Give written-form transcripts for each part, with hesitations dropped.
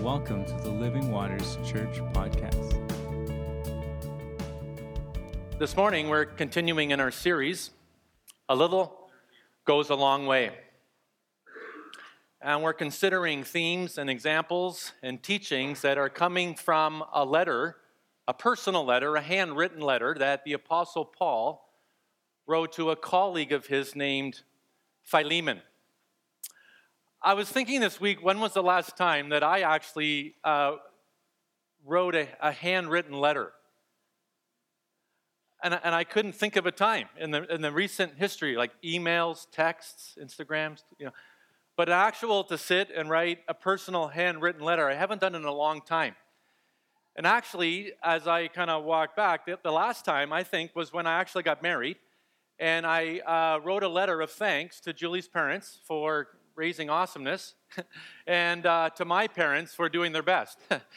Welcome to the Living Waters Church podcast. This morning, we're continuing in our series, A Little Goes a Long Way. And we're considering themes and examples and teachings that are coming from a letter, a personal letter, a handwritten letter that the Apostle Paul wrote to a colleague of his named Philemon. I was thinking this week, when was the last time that I actually wrote a handwritten letter? And I couldn't think of a time in the recent history, like emails, texts, Instagrams, But actual to sit and write a personal handwritten letter, I haven't done it in a long time. And actually, as I kind of walk back, the last time, I think, was when I actually got married. And I wrote a letter of thanks to Julie's parents for raising awesomeness, and to my parents for doing their best.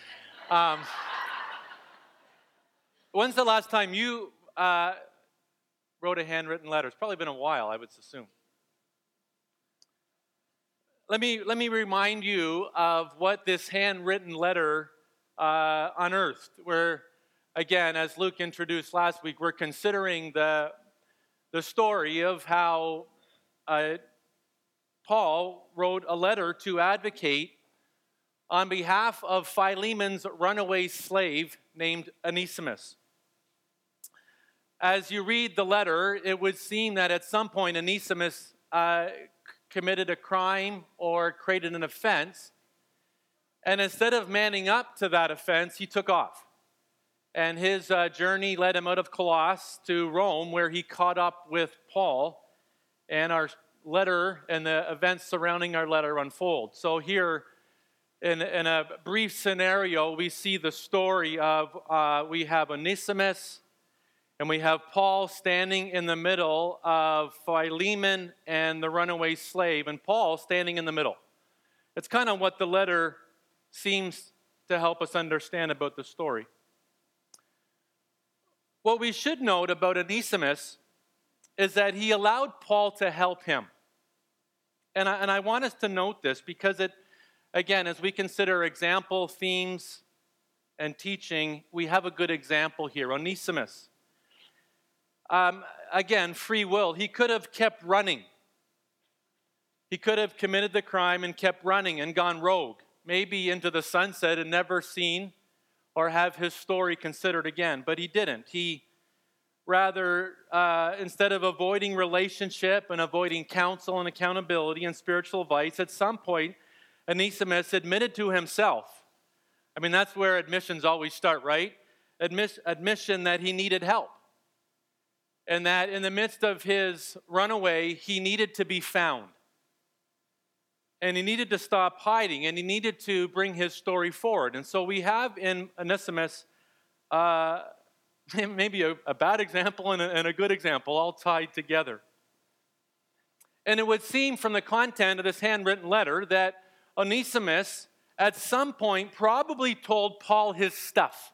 When's the last time you wrote a handwritten letter? It's probably been a while, I would assume. Let me remind you of what this handwritten letter unearthed. Where, again, as Luke introduced last week, we're considering the story of how Paul wrote a letter to advocate on behalf of Philemon's runaway slave named Onesimus. As you read the letter, it would seem that at some point Onesimus committed a crime or created an offense, and instead of manning up to that offense, he took off. And his journey led him out of Colossus to Rome, where he caught up with Paul, and our letter and the events surrounding our letter unfold. So here, in a brief scenario, we see the story of, we have Onesimus, and we have Paul standing in the middle of Philemon and the runaway slave, and Paul standing in the middle. It's kind of what the letter seems to help us understand about the story. What we should note about Onesimus is that he allowed Paul to help him. And I want us to note this because it, again, as we consider example, themes, and teaching, we have a good example here. Onesimus. Again, free will. He could have kept running. He could have committed the crime and kept running and gone rogue, maybe into the sunset and never seen or have his story considered again. But he didn't. He rather, instead of avoiding relationship and avoiding counsel and accountability and spiritual advice, at some point, Onesimus admitted to himself. I mean, that's where admissions always start, right? Admission that he needed help. And that in the midst of his runaway, he needed to be found. And he needed to stop hiding, and he needed to bring his story forward. And so we have in Onesimus maybe a bad example and a good example all tied together. And it would seem from the content of this handwritten letter that Onesimus at some point probably told Paul his stuff.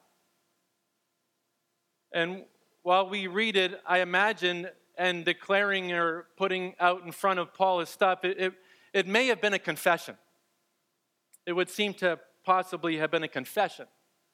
And while we read it, I imagine, and declaring or putting out in front of Paul his stuff, it may have been a confession. It would seem to possibly have been a confession.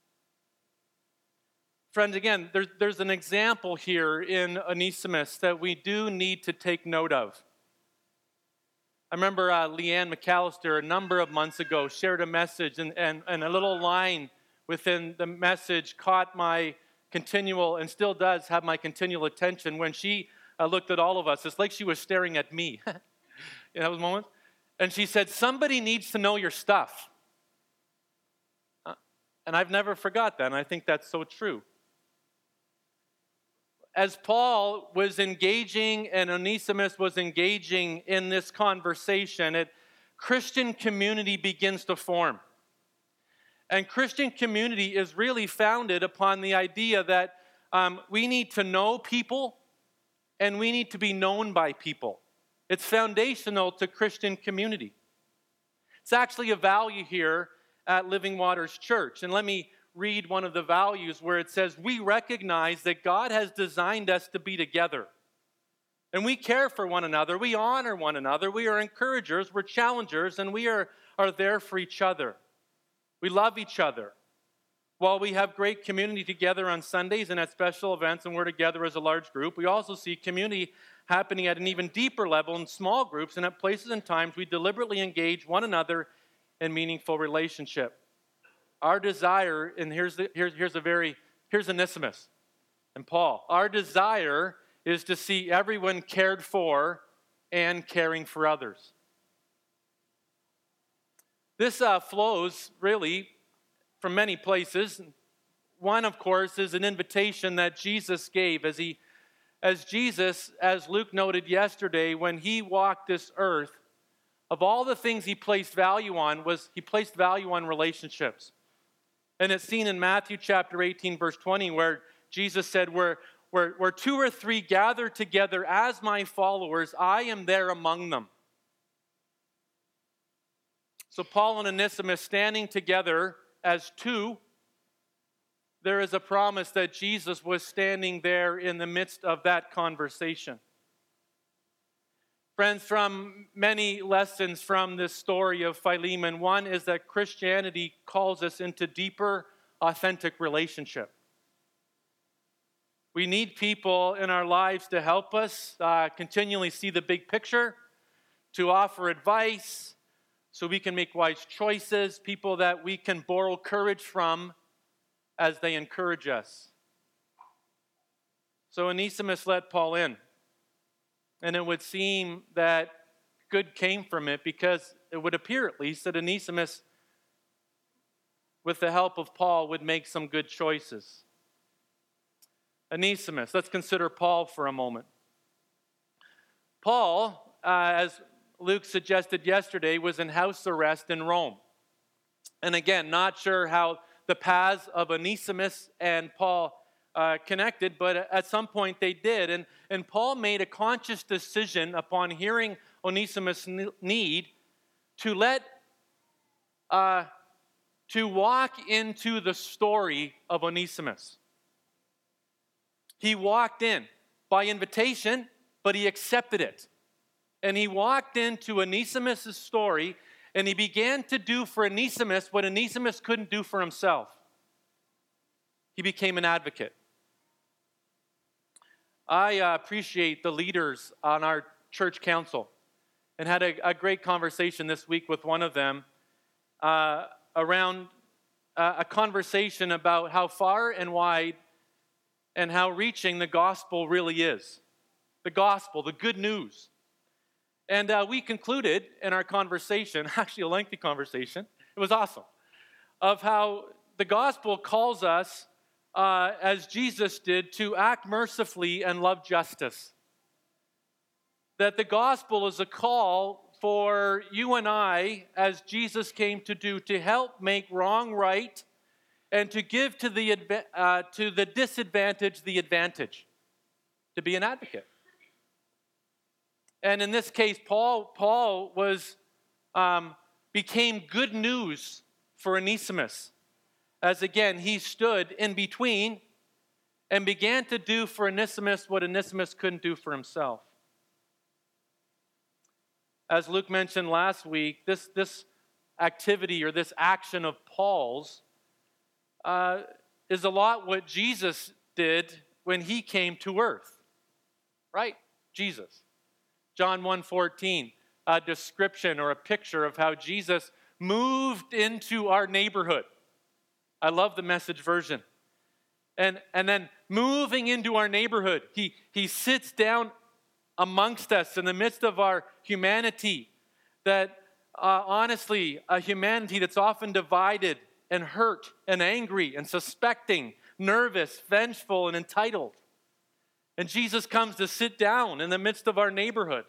Friends, again, there's an example here in Onesimus that we do need to take note of. I remember Leanne McAllister a number of months ago shared a message, and a little line within the message caught my continual, and still does have my continual attention when she looked at all of us. It's like she was staring at me in those moments. And she said, somebody needs to know your stuff. And I've never forgot that, and I think that's so true. As Paul was engaging and Onesimus was engaging in this conversation, Christian community begins to form. And Christian community is really founded upon the idea that we need to know people and we need to be known by people. It's foundational to Christian community. It's actually a value here at Living Waters Church. And let me read one of the values where it says, we recognize that God has designed us to be together. And we care for one another. We honor one another. We are encouragers. We're challengers. And we are there for each other. We love each other. While we have great community together on Sundays and at special events and we're together as a large group, we also see community happening at an even deeper level in small groups and at places and times we deliberately engage one another in meaningful relationship. Our desire, and here's Onesimus and Paul. Our desire is to see everyone cared for and caring for others. This flows really from many places. One, of course, is an invitation that Jesus gave as Jesus, as Luke noted yesterday, when he walked this earth, of all the things he placed value on, he placed value on relationships. And it's seen in Matthew chapter 18, verse 20, where Jesus said, where two or three gather together as my followers, I am there among them. So Paul and Onesimus standing together as two, there is a promise that Jesus was standing there in the midst of that conversation. Friends, from many lessons from this story of Philemon, one is that Christianity calls us into deeper, authentic relationship. We need people in our lives to help us continually see the big picture, to offer advice, so we can make wise choices, people that we can borrow courage from as they encourage us. So Onesimus let Paul in. And it would seem that good came from it because it would appear at least that Onesimus, with the help of Paul, would make some good choices. Onesimus, let's consider Paul for a moment. Paul, as Luke suggested yesterday, was in house arrest in Rome. And again, not sure how the paths of Onesimus and Paul connected, but at some point they did. And Paul made a conscious decision upon hearing Onesimus' need to walk into the story of Onesimus. He walked in by invitation, but he accepted it. And he walked into Onesimus' story, and he began to do for Onesimus what Onesimus couldn't do for himself. He became an advocate. I appreciate the leaders on our church council and had a great conversation this week with one of them around a conversation about how far and wide and how reaching the gospel really is. The gospel, the good news. And we concluded in our conversation, actually a lengthy conversation, it was awesome, of how the gospel calls us, as Jesus did, to act mercifully and love justice. That the gospel is a call for you and I, as Jesus came to do, to help make wrong right and to give to the disadvantaged the advantage, to be an advocate. And in this case, Paul became good news for Onesimus, as again he stood in between and began to do for Onesimus what Onesimus couldn't do for himself. As Luke mentioned last week, this activity or this action of Paul's is a lot what Jesus did when he came to earth, right? Jesus. John 1:14, a description or a picture of how Jesus moved into our neighborhood. I love the Message version. And then moving into our neighborhood, he sits down amongst us in the midst of our humanity, that honestly, a humanity that's often divided and hurt and angry and suspecting, nervous, vengeful, and entitled. And Jesus comes to sit down in the midst of our neighborhood.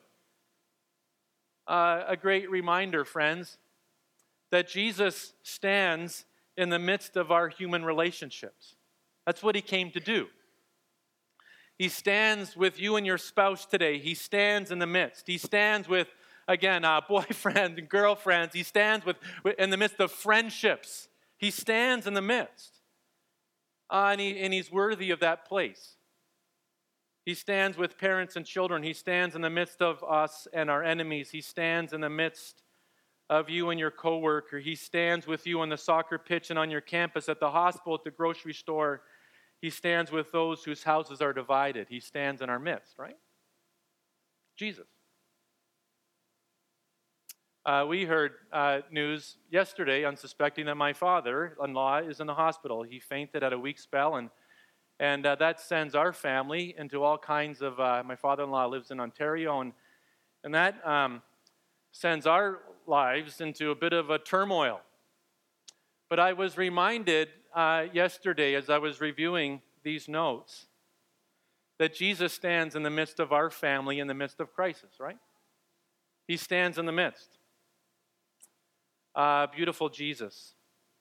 A great reminder, friends, that Jesus stands in the midst of our human relationships. That's what he came to do. He stands with you and your spouse today. He stands in the midst. He stands with, again, boyfriends and girlfriends. He stands in the midst of friendships. He stands in the midst. And he's worthy of that place. He stands with parents and children. He stands in the midst of us and our enemies. He stands in the midst of you and your coworker. He stands with you on the soccer pitch and on your campus, at the hospital, at the grocery store. He stands with those whose houses are divided. He stands in our midst, right? Jesus. We heard news yesterday, unsuspecting, that my father-in-law is in the hospital. He fainted at a weak spell, and that sends our family into all kinds of, my father-in-law lives in Ontario, and that sends our lives into a bit of a turmoil. But I was reminded yesterday, as I was reviewing these notes, that Jesus stands in the midst of our family, in the midst of crisis, right? He stands in the midst. Beautiful Jesus.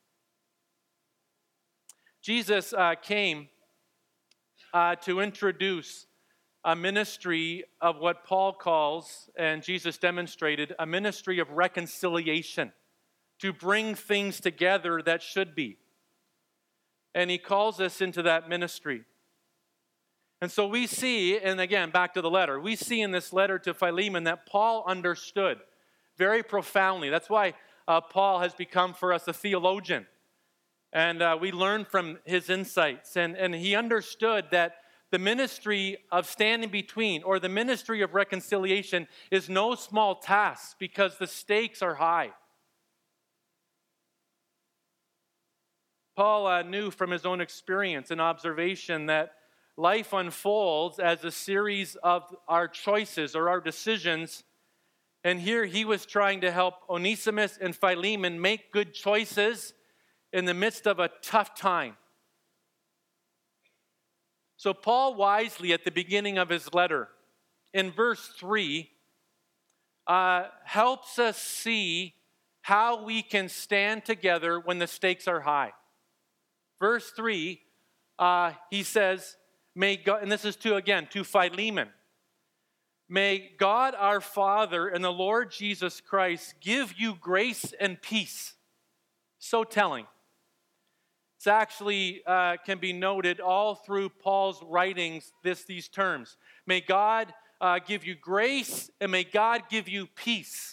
Jesus came to introduce a ministry of what Paul calls, and Jesus demonstrated, a ministry of reconciliation, to bring things together that should be. And he calls us into that ministry. And so we see, and again, back to the letter, we see in this letter to Philemon that Paul understood very profoundly. That's why Paul has become for us a theologian. And we learn from his insights. And he understood that the ministry of standing between, or the ministry of reconciliation, is no small task because the stakes are high. Paul knew from his own experience and observation that life unfolds as a series of our choices or our decisions. And here he was trying to help Onesimus and Philemon make good choices in the midst of a tough time. So Paul wisely, at the beginning of his letter, in verse 3, helps us see how we can stand together when the stakes are high. Verse 3, he says, may God, and this is to Philemon, may God our Father and the Lord Jesus Christ give you grace and peace. So telling. It's actually can be noted all through Paul's writings, these terms. May God give you grace, and may God give you peace.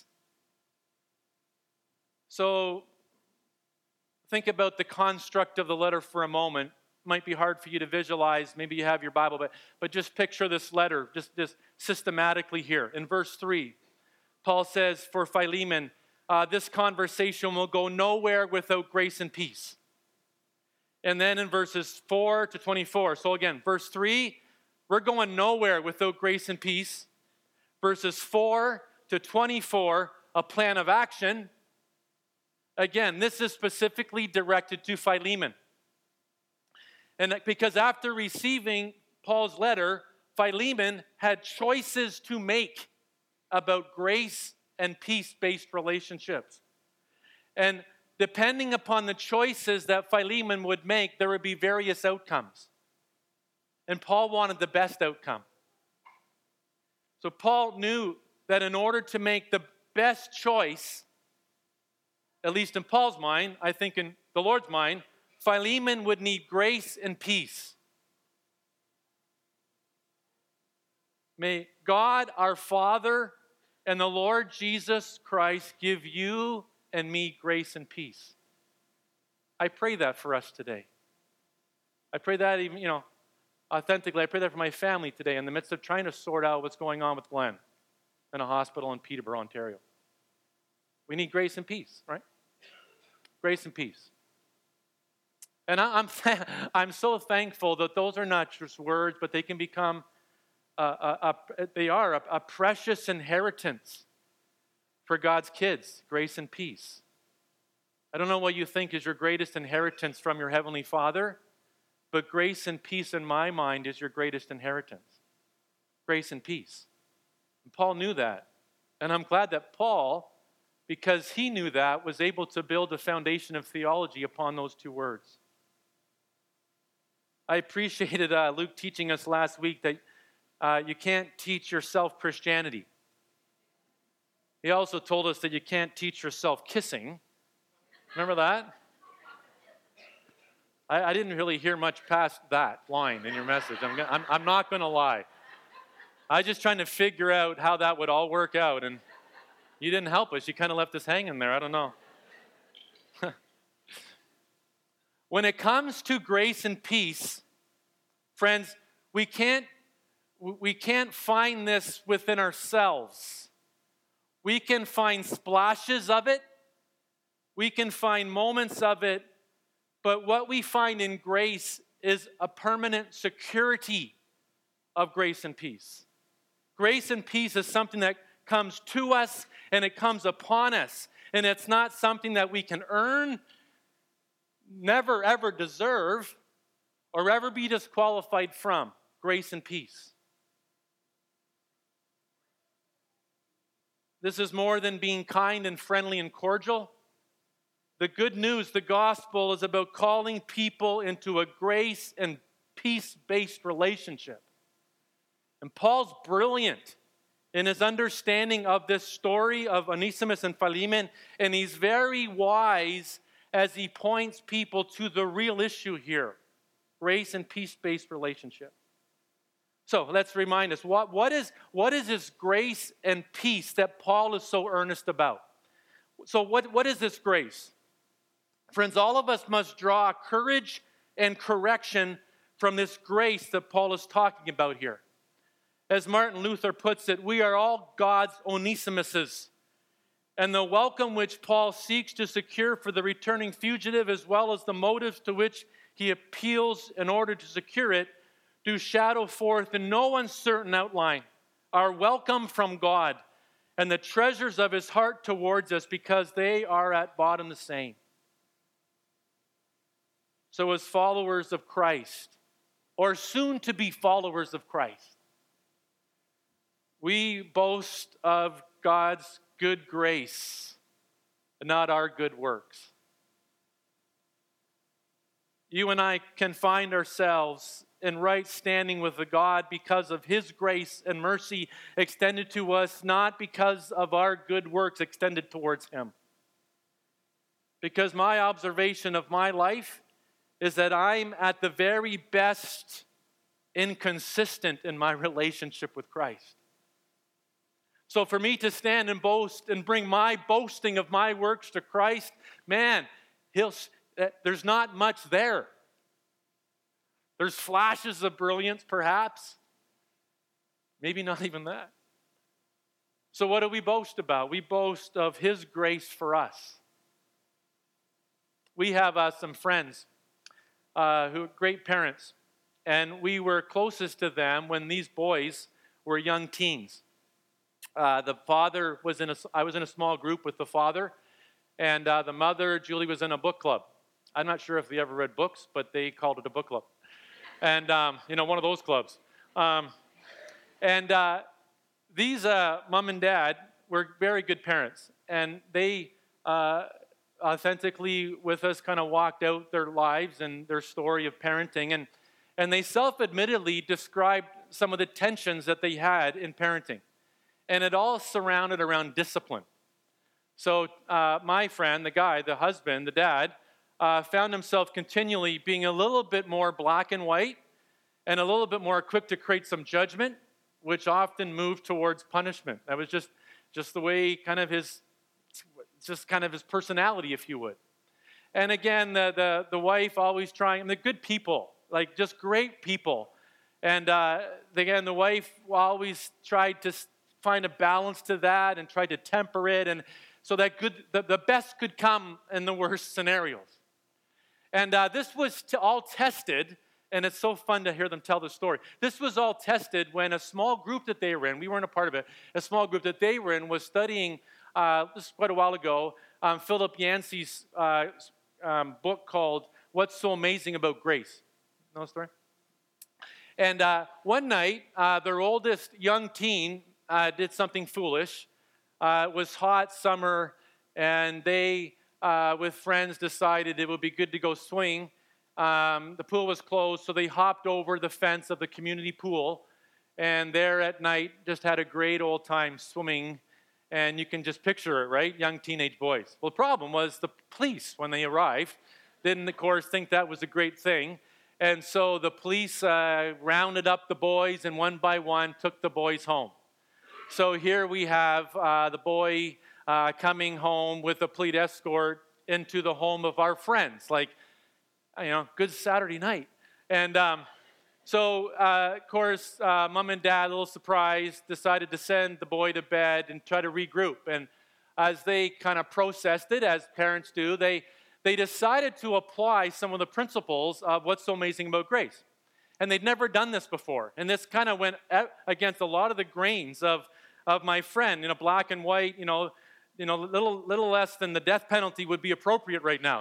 So think about the construct of the letter for a moment. Might be hard for you to visualize. Maybe you have your Bible, but just picture this letter just systematically here. In verse 3, Paul says for Philemon, this conversation will go nowhere without grace and peace. And then in verses 4 to 24, so again, verse 3, we're going nowhere without grace and peace. Verses 4 to 24, a plan of action. Again, this is specifically directed to Philemon. And because after receiving Paul's letter, Philemon had choices to make about grace and peace-based relationships. And depending upon the choices that Philemon would make, there would be various outcomes. And Paul wanted the best outcome. So Paul knew that in order to make the best choice, at least in Paul's mind, I think in the Lord's mind, Philemon would need grace and peace. May God our Father and the Lord Jesus Christ give you and me grace and peace. I pray that for us today. I pray that even, authentically. I pray that for my family today in the midst of trying to sort out what's going on with Glenn in a hospital in Peterborough, Ontario. We need grace and peace, right? Grace and peace. And I'm so thankful that those are not just words, but they can become a precious inheritance for God's kids, grace and peace. I don't know what you think is your greatest inheritance from your Heavenly Father, but grace and peace in my mind is your greatest inheritance. Grace and peace. And Paul knew that. And I'm glad that Paul, because he knew that, was able to build a foundation of theology upon those two words. I appreciated Luke teaching us last week that you can't teach yourself Christianity. He also told us that you can't teach yourself kissing. Remember that? I didn't really hear much past that line in your message. I'm not going to lie. I was just trying to figure out how that would all work out. And, You didn't help us. You kind of left us hanging there. I don't know. When it comes to grace and peace, friends, we can't find this within ourselves. We can find splashes of it. We can find moments of it. But what we find in grace is a permanent security of grace and peace. Grace and peace is something that comes to us and it comes upon us. And it's not something that we can earn, never ever deserve, or ever be disqualified from. Grace and peace. This is more than being kind and friendly and cordial. The good news, the gospel, is about calling people into a grace and peace-based relationship. And Paul's brilliant in his understanding of this story of Onesimus and Philemon, and he's very wise as he points people to the real issue here, grace and peace-based relationship. So let's remind us, what is this grace and peace that Paul is so earnest about? So what is this grace? Friends, all of us must draw courage and correction from this grace that Paul is talking about here. As Martin Luther puts it, we are all God's Onesimuses. And the welcome which Paul seeks to secure for the returning fugitive, as well as the motives to which he appeals in order to secure it, do shadow forth in no uncertain outline our welcome from God and the treasures of his heart towards us, because they are at bottom the same. So as followers of Christ, or soon to be followers of Christ, we boast of God's good grace, not our good works. You and I can find ourselves in right standing with the God because of his grace and mercy extended to us, not because of our good works extended towards him. Because my observation of my life is that I'm at the very best inconsistent in my relationship with Christ. So for me to stand and boast and bring my boasting of my works to Christ, man, there's not much there. There's flashes of brilliance, perhaps. Maybe not even that. So what do we boast about? We boast of his grace for us. We have some friends who are great parents, and we were closest to them when these boys were young teens. The father I was in a small group with the father, and the mother, Julie, was in a book club. I'm not sure if they ever read books, but they called it a book club. And, one of those clubs. These mom and dad were very good parents, and they authentically with us kind of walked out their lives and their story of parenting, and they self-admittedly described some of the tensions that they had in parenting. And it all surrounded around discipline. So my friend, the guy, the husband, the dad, found himself continually being a little bit more black and white and a little bit more quick to create some judgment, which often moved towards punishment. That was just the way kind of his personality, if you would. And again, the wife always trying, and the good people, like just great people. And again, the wife always tried to find a balance to that and tried to temper it, and so that the best could come in the worst scenarios. And this was all tested, and it's so fun to hear them tell the story. This was all tested when a small group that they were in, we weren't a part of it, a small group that they were in was studying, this is quite a while ago, Philip Yancey's book called What's So Amazing About Grace. Know the story? And one night, their oldest young teen did something foolish. It was hot summer, and they, with friends, decided it would be good to go swing. The pool was closed, so they hopped over the fence of the community pool, and there at night just had a great old time swimming, and you can just picture it, right? Young teenage boys. Well, the problem was the police, when they arrived, didn't, of course, think that was a great thing, and so the police rounded up the boys and one by one took the boys home. So here we have the boy coming home with a police escort into the home of our friends. Like, good Saturday night. And so, of course, mom and dad, a little surprised, decided to send the boy to bed and try to regroup. And as they kind of processed it, as parents do, they decided to apply some of the principles of what's so amazing about grace. And they'd never done this before. And this kind of went against a lot of the grains of my friend, black and white, little less than the death penalty would be appropriate right now,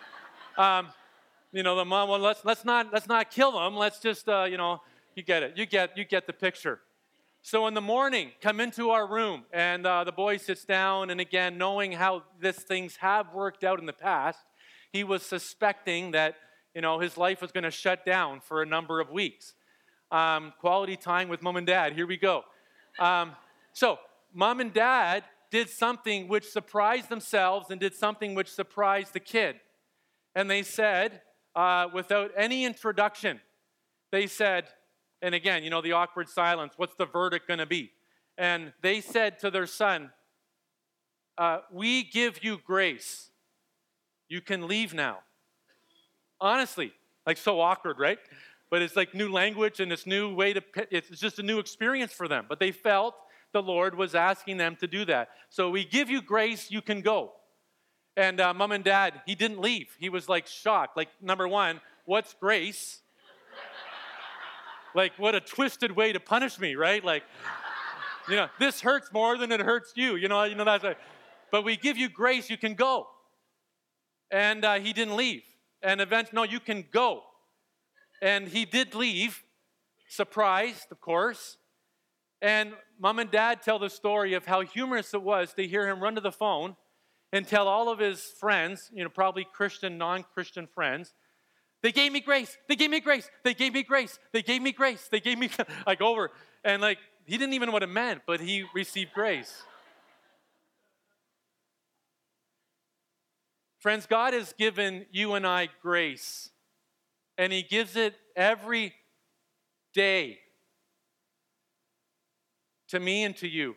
the mom, well, let's not kill them. Let's just, you get it. You get the picture. So in the morning, come into our room, and the boy sits down, and again, knowing how these things have worked out in the past, he was suspecting that, his life was going to shut down for a number of weeks. Quality time with mom and dad. Here we go. So mom and dad did something which surprised themselves and did something which surprised the kid. And they said, without any introduction, they said, and again, the awkward silence, what's the verdict going to be? And they said to their son, we give you grace. You can leave now. Honestly, like so awkward, right? But it's like new language and this new way it's just a new experience for them. But they felt the Lord was asking them to do that. So we give you grace, you can go. And mom and dad, he didn't leave. He was like shocked. Like, number one, what's grace? Like, what a twisted way to punish me, right? Like, this hurts more than it hurts you. That's like, but we give you grace, you can go. And he didn't leave. And eventually, no, you can go. And he did leave, surprised, of course. And mom and dad tell the story of how humorous it was to hear him run to the phone and tell all of his friends, probably Christian, non-Christian friends, they gave me grace, they gave me grace, they gave me grace, they gave me grace, they gave me, like over. And like, he didn't even know what it meant, but he received grace. Friends, God has given you and I grace, and he gives it every day to me and to you.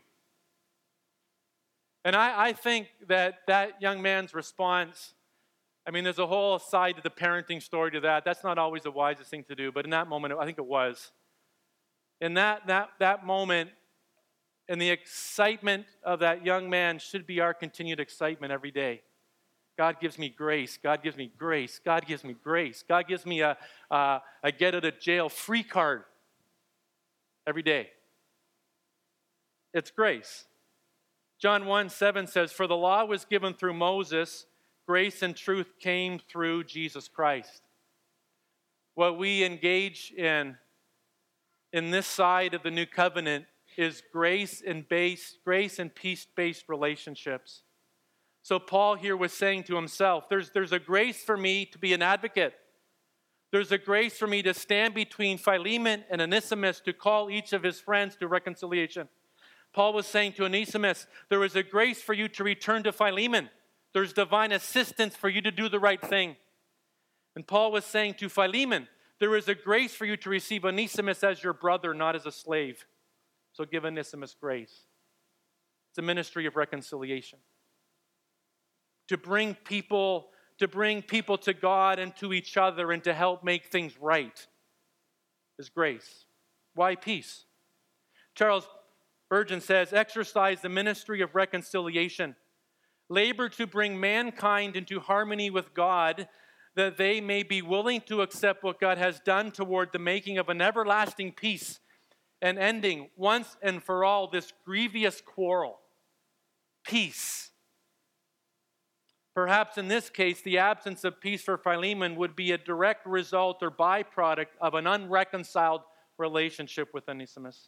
And I think that young man's response, there's a whole side to the parenting story to that. That's not always the wisest thing to do, but in that moment, I think it was. In that moment, and the excitement of that young man should be our continued excitement every day. God gives me grace. God gives me grace. God gives me grace. God gives me a get out of jail free card every day. It's grace. John 1:7 says, for the law was given through Moses, grace and truth came through Jesus Christ. What we engage in this side of the new covenant is grace and peace-based relationships. So Paul here was saying to himself, there's a grace for me to be an advocate. There's a grace for me to stand between Philemon and Onesimus to call each of his friends to reconciliation. Paul was saying to Onesimus, there is a grace for you to return to Philemon. There's divine assistance for you to do the right thing. And Paul was saying to Philemon, there is a grace for you to receive Onesimus as your brother, not as a slave. So give Onesimus grace. It's a ministry of reconciliation. To bring people to God and to each other and to help make things right is grace. Why peace? Charles Spurgeon says, exercise the ministry of reconciliation. Labor to bring mankind into harmony with God, that they may be willing to accept what God has done toward the making of an everlasting peace and ending once and for all this grievous quarrel. Peace. Perhaps in this case, the absence of peace for Philemon would be a direct result or byproduct of an unreconciled relationship with Onesimus.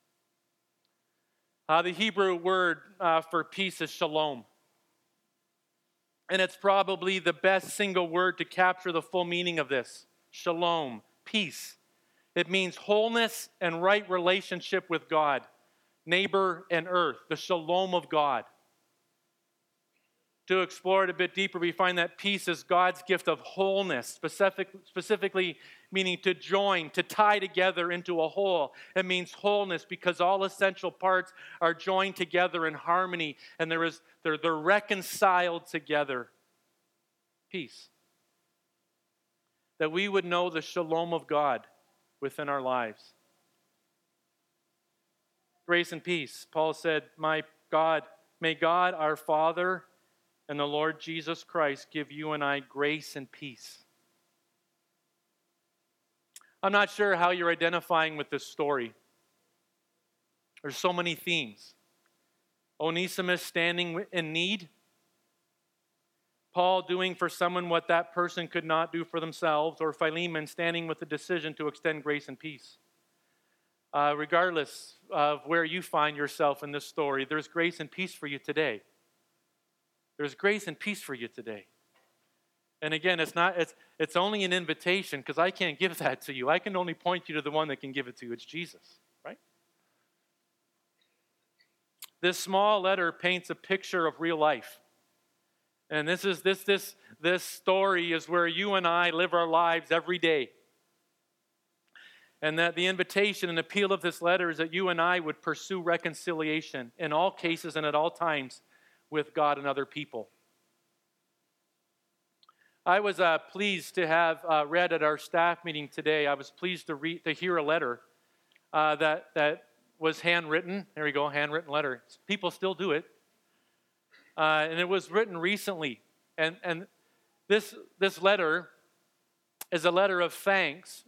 The Hebrew word for peace is shalom. And it's probably the best single word to capture the full meaning of this. Shalom, peace. It means wholeness and right relationship with God, neighbor and earth, the shalom of God. To explore it a bit deeper, we find that peace is God's gift of wholeness, specifically meaning to join, to tie together into a whole. It means wholeness because all essential parts are joined together in harmony, and they're reconciled together. Peace. That we would know the shalom of God within our lives. Grace and peace. Paul said, may God our Father and the Lord Jesus Christ give you and I grace and peace. I'm not sure how you're identifying with this story. There's so many themes. Onesimus standing in need. Paul doing for someone what that person could not do for themselves. Or Philemon standing with the decision to extend grace and peace. Regardless of where you find yourself in this story, there's grace and peace for you today. There's grace and peace for you today. And again, it's only an invitation because I can't give that to you. I can only point you to the one that can give it to you. It's Jesus, right? This small letter paints a picture of real life. And this story is where you and I live our lives every day. And that the invitation and appeal of this letter is that you and I would pursue reconciliation in all cases and at all times with God and other people. I was pleased to have read at our staff meeting today. I was pleased to hear a letter that was handwritten. There we go, handwritten letter. People still do it, and it was written recently. And this letter is a letter of thanks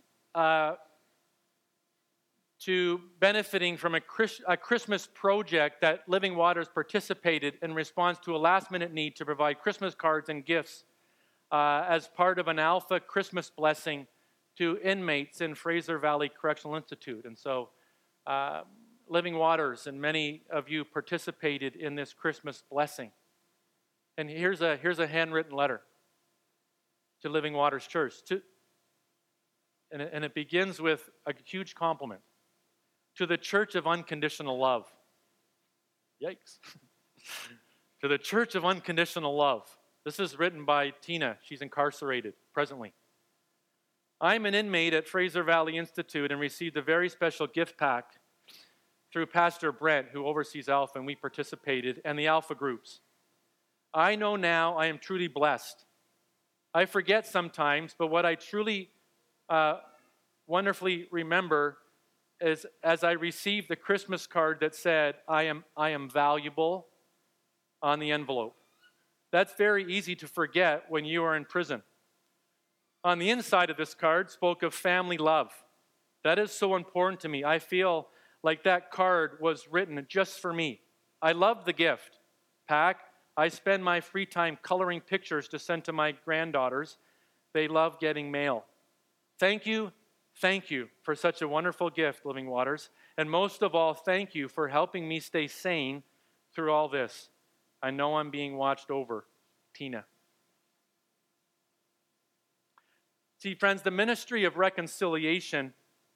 to benefiting from a Christmas project that Living Waters participated in response to a last-minute need to provide Christmas cards and gifts as part of an Alpha Christmas blessing to inmates in Fraser Valley Correctional Institute. And so Living Waters and many of you participated in this Christmas blessing. And here's a handwritten letter to Living Waters Church. And it begins with a huge compliment. To the Church of Unconditional Love. Yikes. To the Church of Unconditional Love. This is written by Tina. She's incarcerated presently. I'm an inmate at Fraser Valley Institute and received a very special gift pack through Pastor Brent, who oversees Alpha, and we participated, and the Alpha groups. I know now I am truly blessed. I forget sometimes, but what I truly wonderfully remember is as I received the Christmas card that said, I am valuable on the envelope. That's very easy to forget when you are in prison. On the inside of this card spoke of family love. That is so important to me. I feel like that card was written just for me. I love the gift pack. I spend my free time coloring pictures to send to my granddaughters. They love getting mail. Thank you for such a wonderful gift, Living Waters. And most of all, thank you for helping me stay sane through all this. I know I'm being watched over. Tina. See, friends, the ministry of reconciliation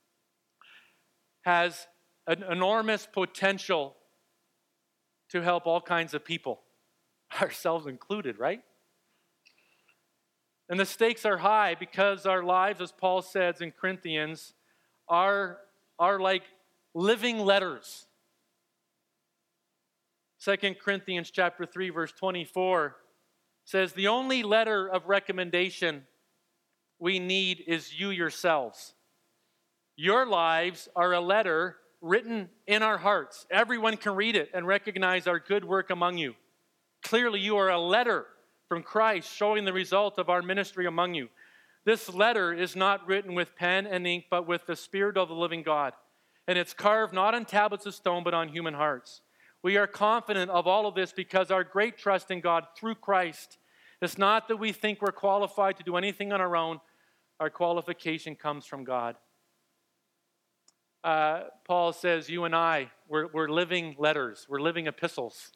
has an enormous potential to help all kinds of people, ourselves included, right? And the stakes are high because our lives, as Paul says in Corinthians, are like living letters. 2 Corinthians chapter 3, verse 24 says, the only letter of recommendation we need is you yourselves. Your lives are a letter written in our hearts. Everyone can read it and recognize our good work among you. Clearly, you are a letter from Christ showing the result of our ministry among you. This letter is not written with pen and ink, but with the Spirit of the living God. And it's carved not on tablets of stone, but on human hearts. We are confident of all of this because our great trust in God through Christ. It's not that we think we're qualified to do anything on our own. Our qualification comes from God. Paul says, you and I, we're living letters. We're living epistles.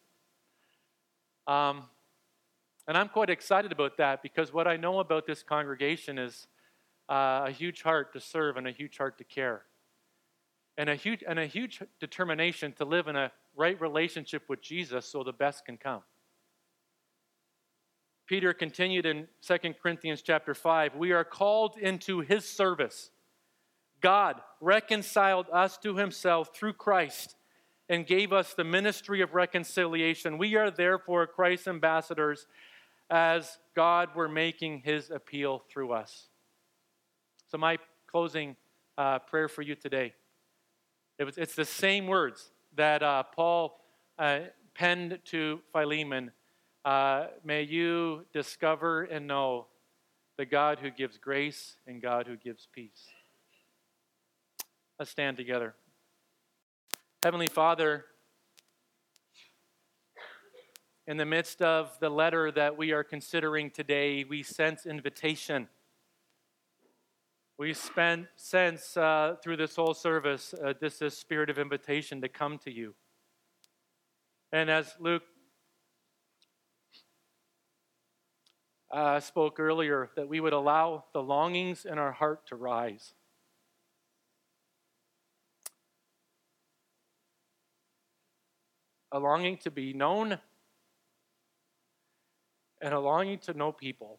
And I'm quite excited about that because what I know about this congregation is a huge heart to serve and a huge heart to care. And a huge determination to live in a right relationship with Jesus so the best can come. Peter continued in 2 Corinthians chapter 5, we are called into his service. God reconciled us to himself through Christ and gave us the ministry of reconciliation. We are therefore Christ's ambassadors as God were making his appeal through us. So my closing prayer for you today, it's the same words that Paul penned to Philemon. May you discover and know the God who gives grace and God who gives peace. Let's stand together. Heavenly Father, in the midst of the letter that we are considering today, we sense invitation. We sense through this whole service this spirit of invitation to come to you. And as Luke spoke earlier, that we would allow the longings in our heart to rise. A longing to be known and a longing to know people.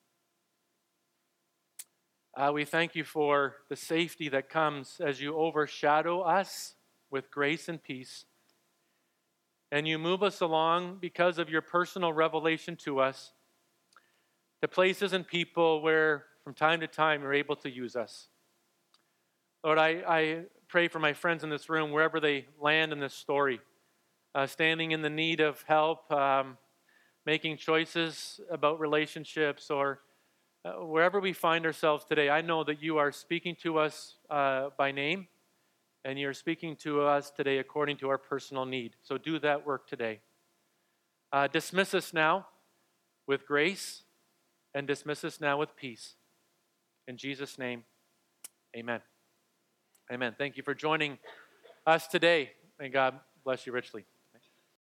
We thank you for the safety that comes as you overshadow us with grace and peace. And you move us along because of your personal revelation to us to places and people where from time to time you're able to use us. Lord, I pray for my friends in this room, wherever they land in this story, standing in the need of help, making choices about relationships, or wherever we find ourselves today. I know that you are speaking to us by name, and you're speaking to us today according to our personal need. So do that work today. Dismiss us now with grace, and dismiss us now with peace. In Jesus' name, amen. Amen. Thank you for joining us today, and God bless you richly.